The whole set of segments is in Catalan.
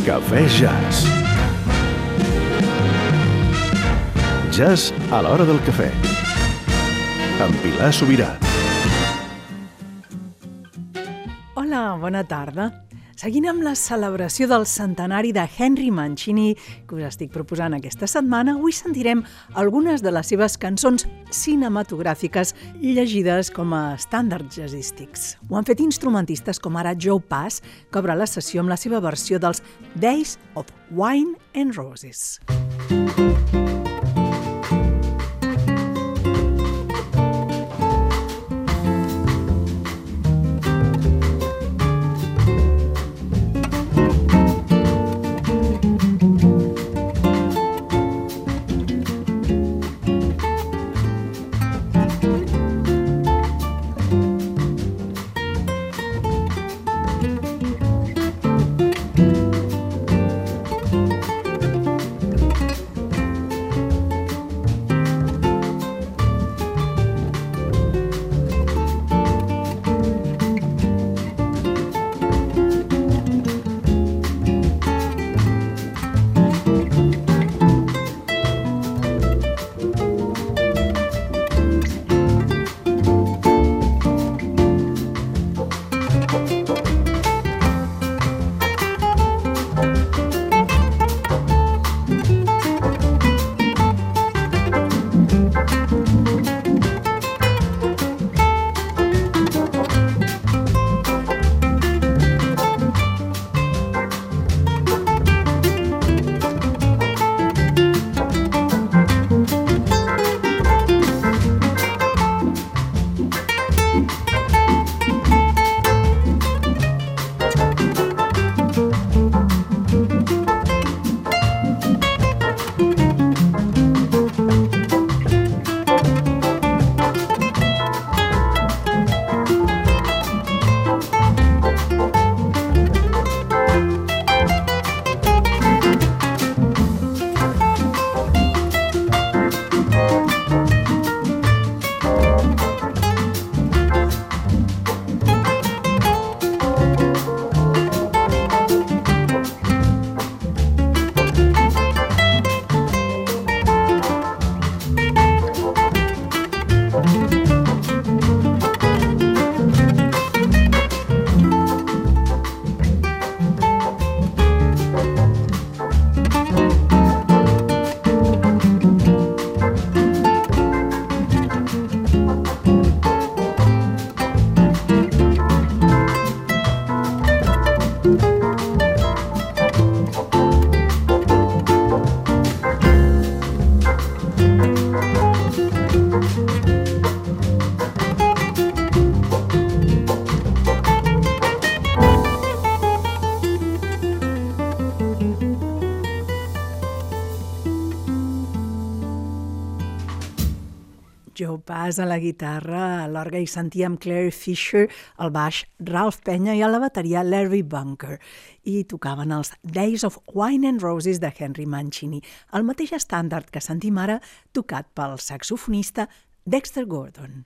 Cafè Jazz. Jazz a l'hora del cafè. Amb Pilar Sobirà. Hola, bona tarda. Seguint amb la celebració del centenari de Henry Mancini, que us estic proposant aquesta setmana, avui sentirem algunes de les seves cançons cinematogràfiques llegides com a estàndards jazzístics. Ho han fet instrumentistes com ara Joe Pass, que obre la sessió amb la seva versió dels Days of Wine and Roses. Joe Pass a la guitarra, a l'orgue hi sentíem Claire Fisher, al baix Ralph Penya i a la bateria Larry Bunker. I tocaven els Days of Wine and Roses de Henry Mancini, el mateix estàndard que sentim ara tocat pel saxofonista Dexter Gordon.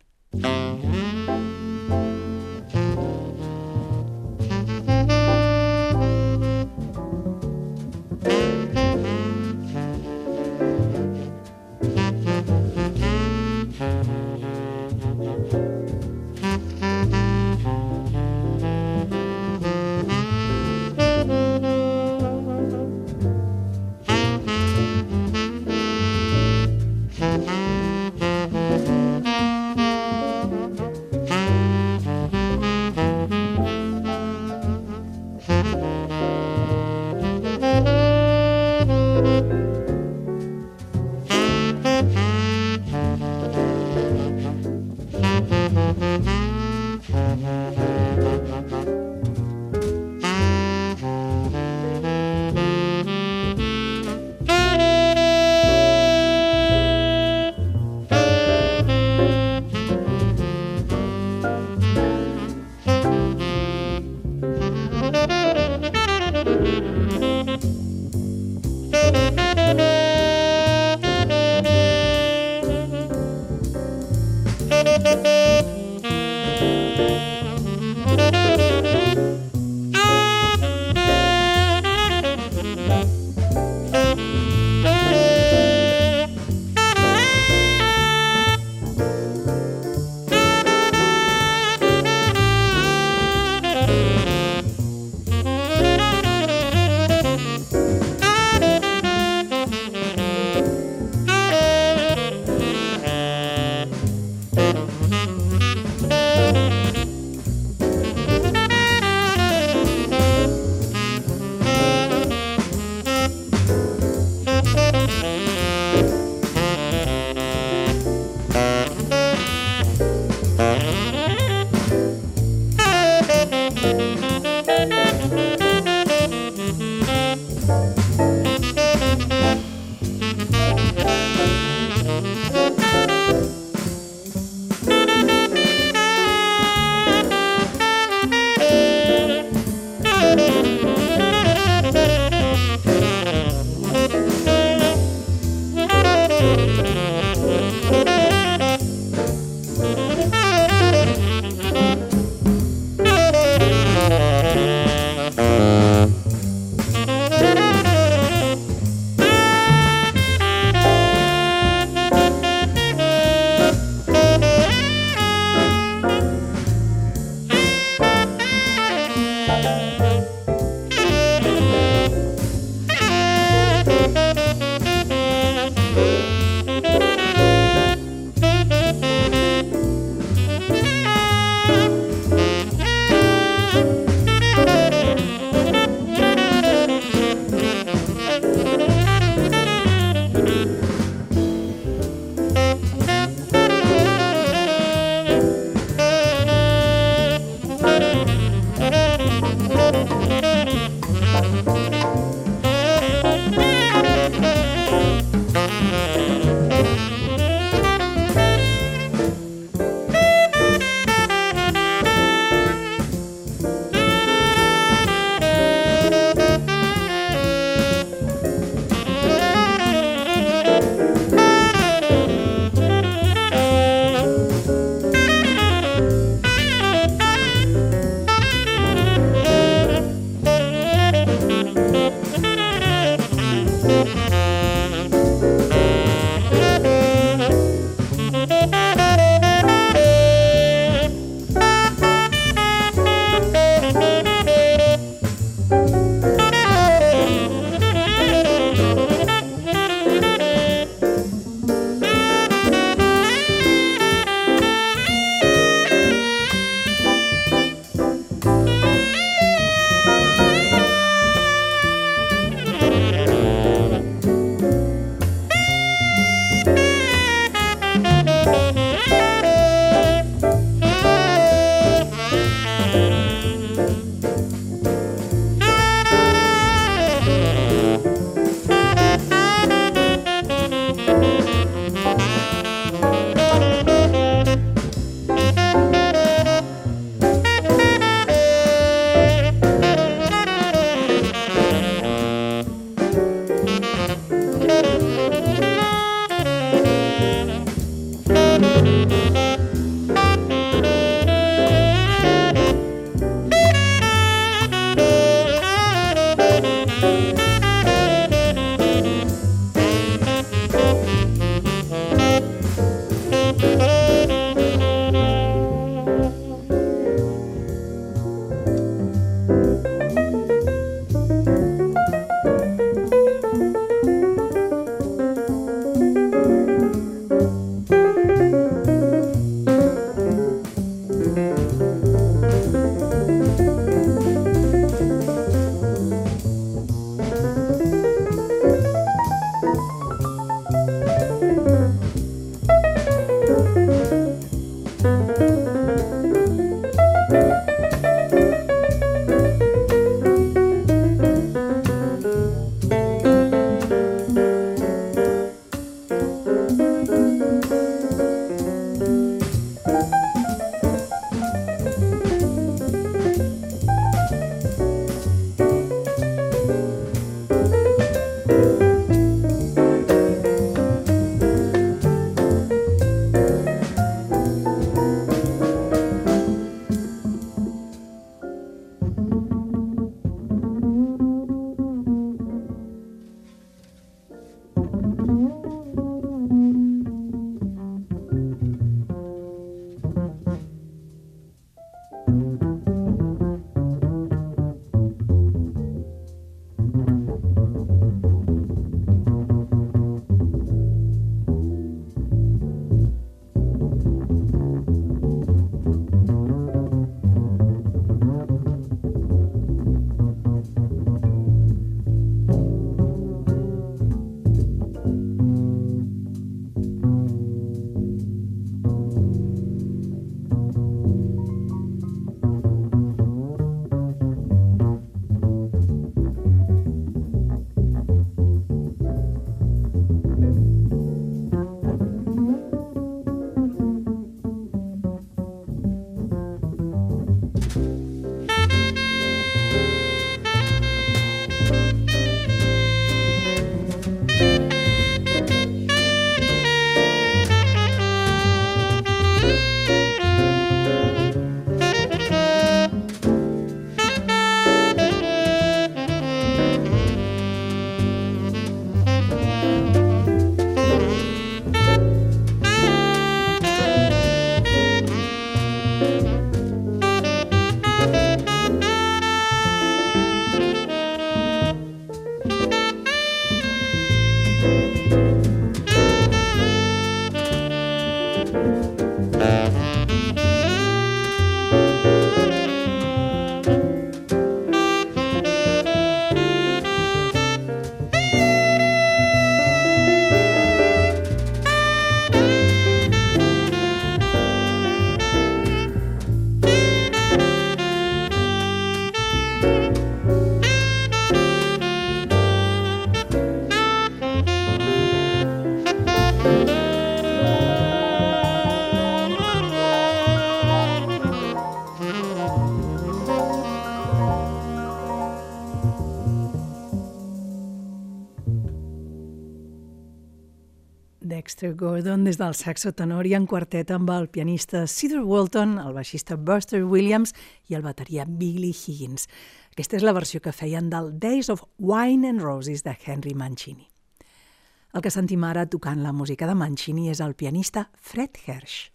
Dexter Gordon des del saxo tenor i en quartet amb el pianista Cedar Walton, el baixista Buster Williams i el bateria Billy Higgins. Aquesta és la versió que feien del Days of Wine and Roses de Henry Mancini. El que sentim ara tocant la música de Mancini és el pianista Fred Hersch.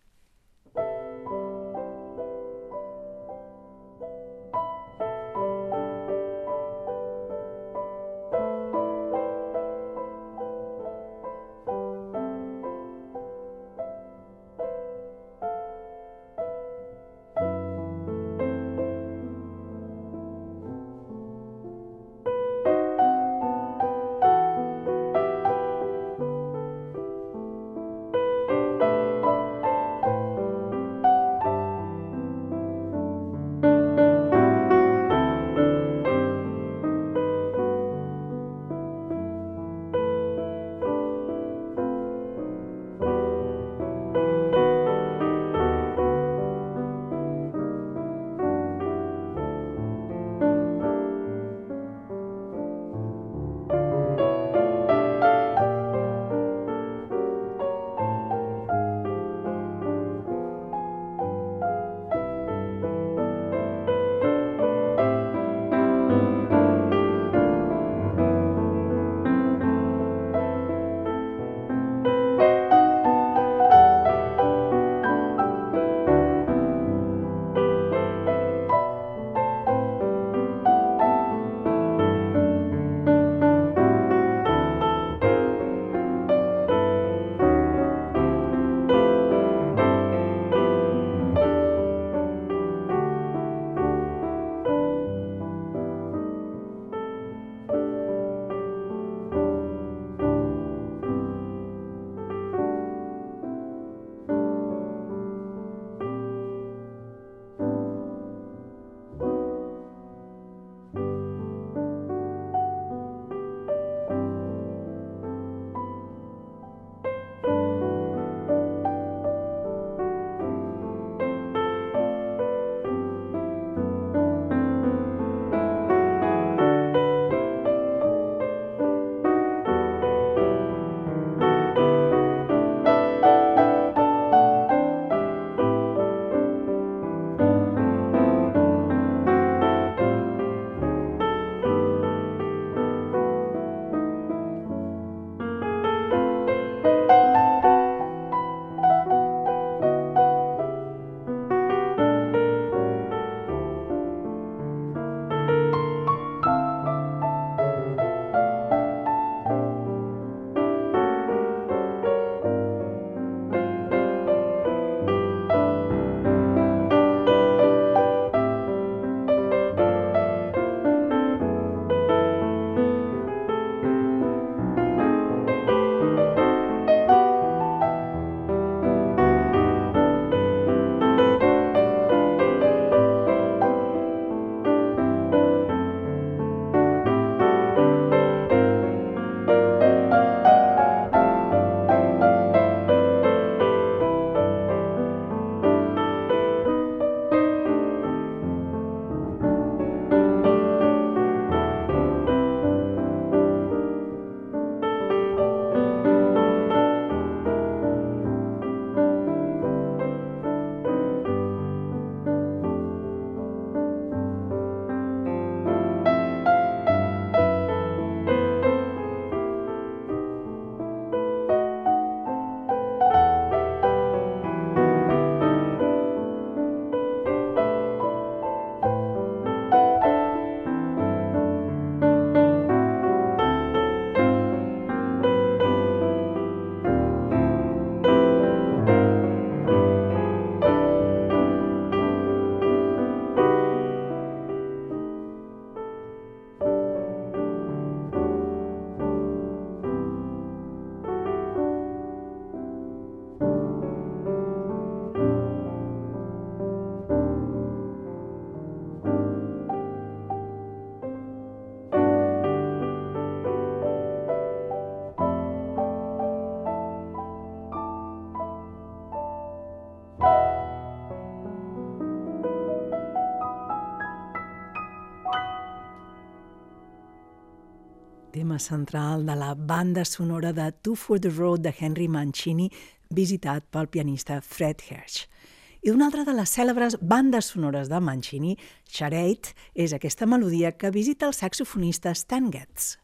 tema central de la banda sonora de Two for the Road de Henry Mancini, visitat pel pianista Fred Hersch. I una altra de les cèlebres bandes sonores de Mancini, Charade, és aquesta melodia que visita el saxofonista Stan Getz.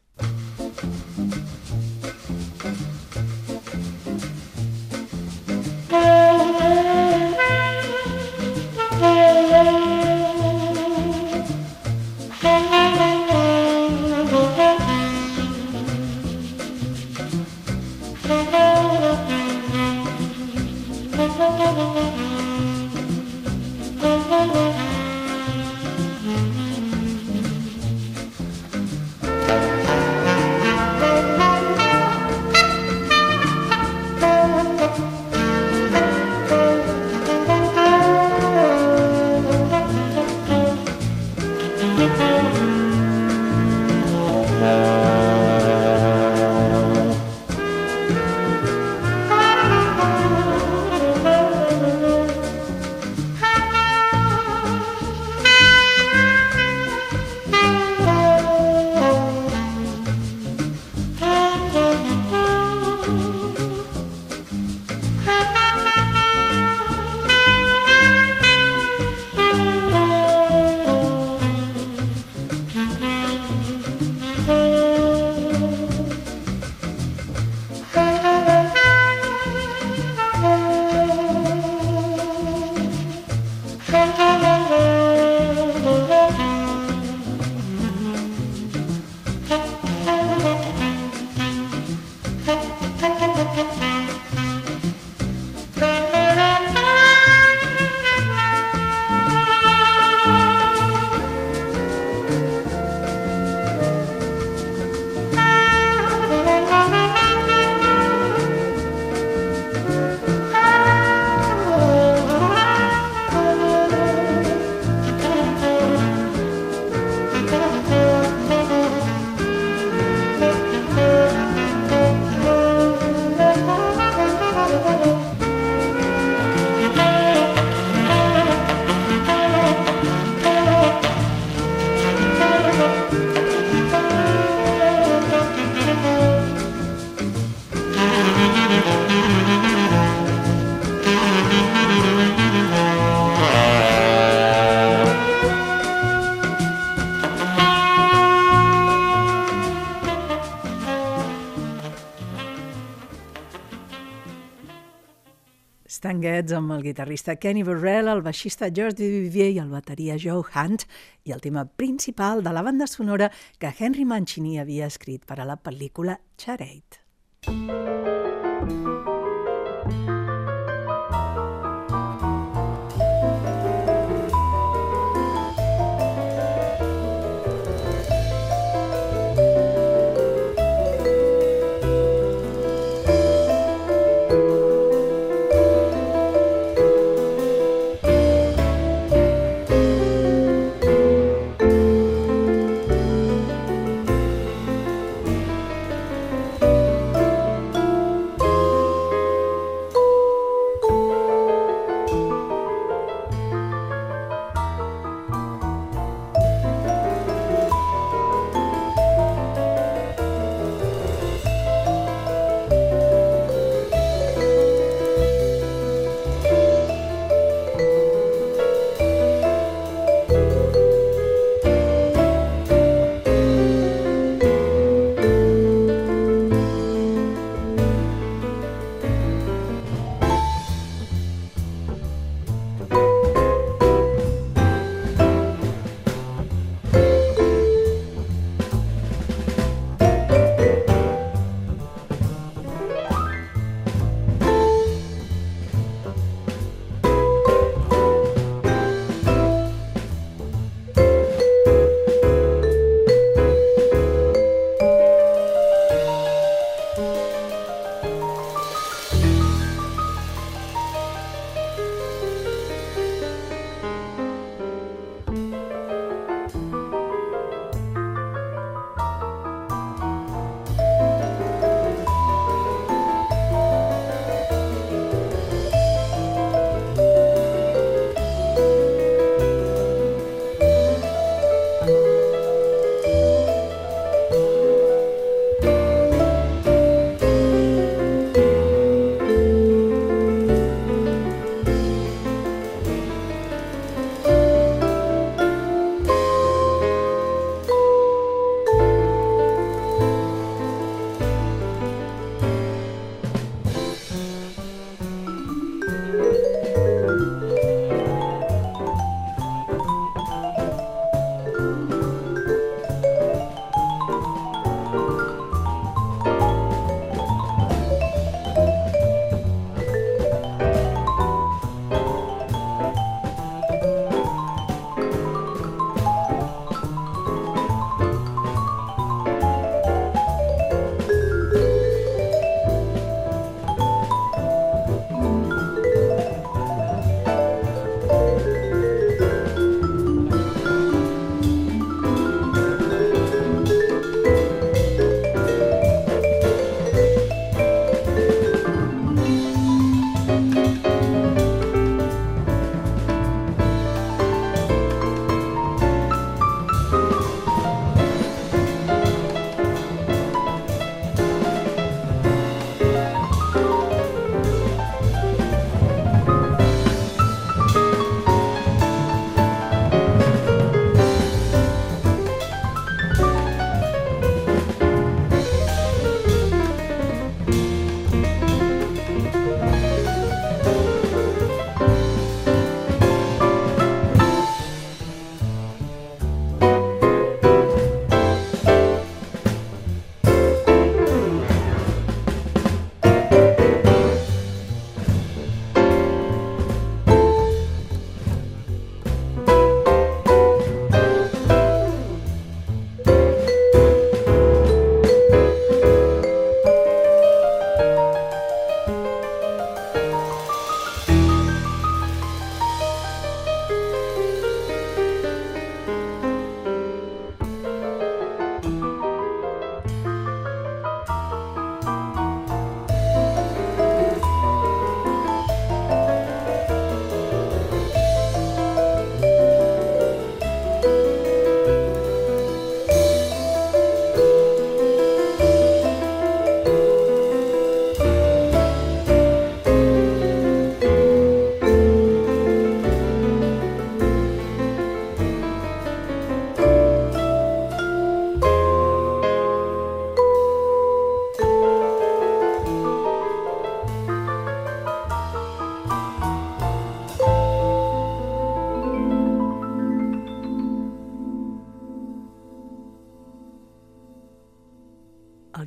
Stan Getz amb el guitarrista Kenny Burrell, el baixista George Duvivier i el bateria Joe Hunt, i el tema principal de la banda sonora que Henry Mancini havia escrit per a la pel·lícula Charade.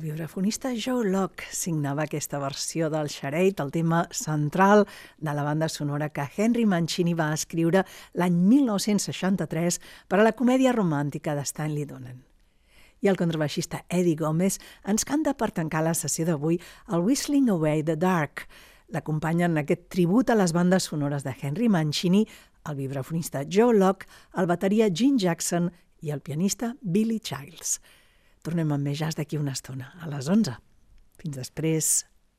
vibrafonista Joe Locke signava aquesta versió del Charade, el tema central de la banda sonora que Henry Mancini va escriure l'any 1963 per a la comèdia romàntica de Stanley Donen. I el contrabaixista Eddie Gomez ens canta per tancar la sessió d'avui el Whistling Away the Dark. L'acompanyen en aquest tribut a les bandes sonores de Henry Mancini, el vibrafonista Joe Locke, el bateria Gene Jackson i el pianista Billy Childs. Tornem amb més jazz d'aquí una estona, a les 11. Fins després.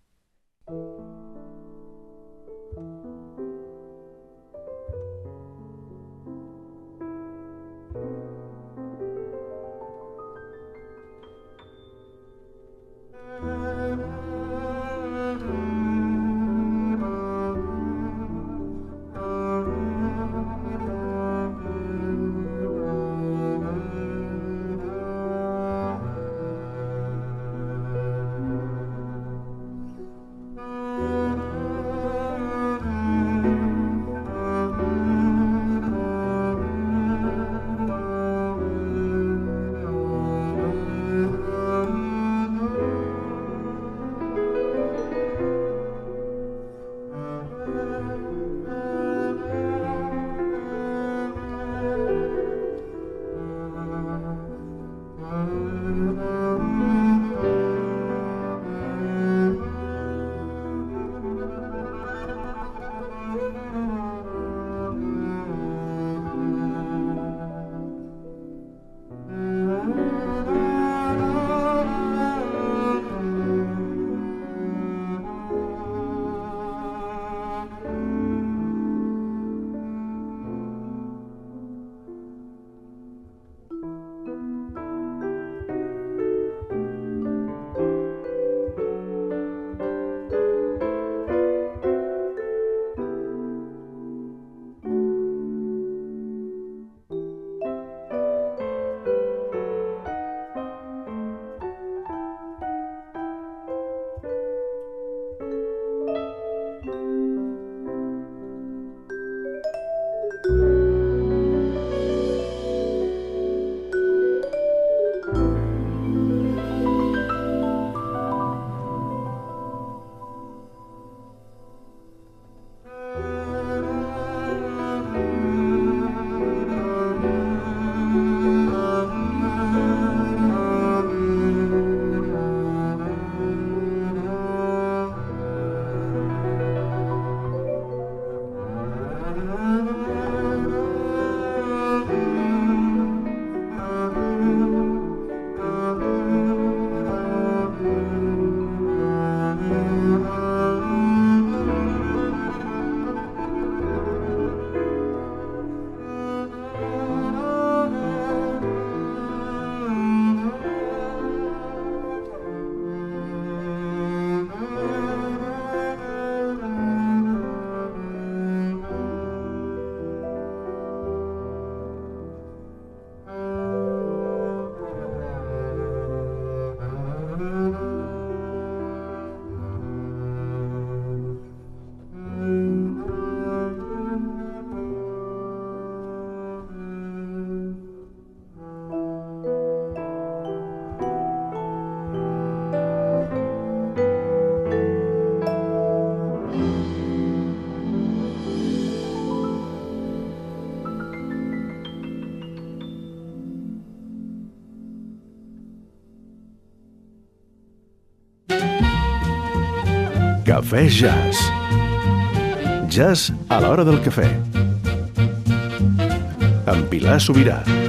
Cafè Jazz. Jazz a l'hora del cafè. Amb Pilar Sobirà.